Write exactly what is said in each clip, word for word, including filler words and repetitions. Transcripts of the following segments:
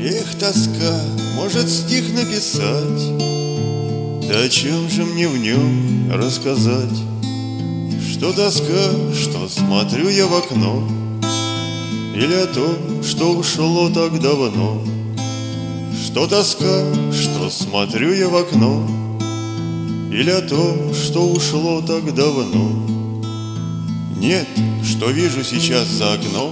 Эх, тоска, может стих написать, да о чем же мне в нем рассказать? Что тоска, что смотрю я в окно, или о том, что ушло так давно? Что тоска, что смотрю я в окно, или о том, что ушло так давно? Нет, что вижу сейчас за окном,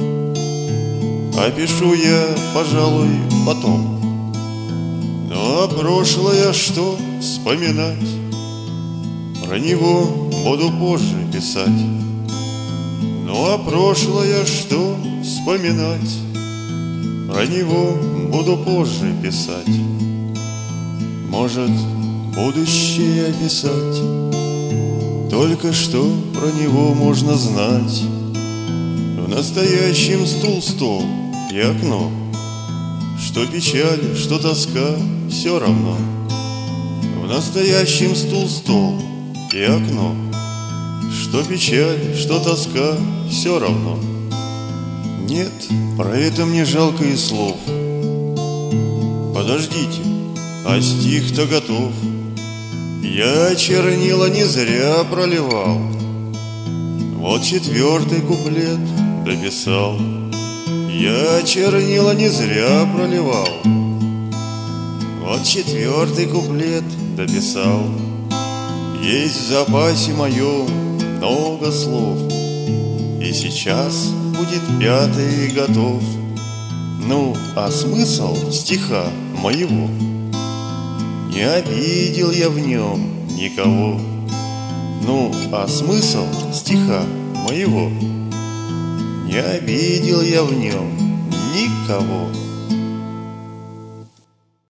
опишу я, пожалуй, потом. Ну а прошлое что вспоминать? Про него буду позже писать. Ну а прошлое что вспоминать? Про него буду позже писать. Может, будущее описать? Только что про него можно знать. В настоящем стул, стол и окно, что печаль, что тоска, все равно. В настоящем стул, стол и окно, что печаль, что тоска, все равно. Нет, про это мне жалко и слов. Подождите, а стих-то готов. Я чернила не зря проливал, вот четвертый куплет дописал. Я чернила не зря проливал, вот четвертый куплет дописал. Есть в запасе моем много слов, и сейчас будет пятый готов. Ну, а смысл стиха моего? Не обидел я в нем никого. Ну, а смысл стиха моего? Не обидел я в нем никого.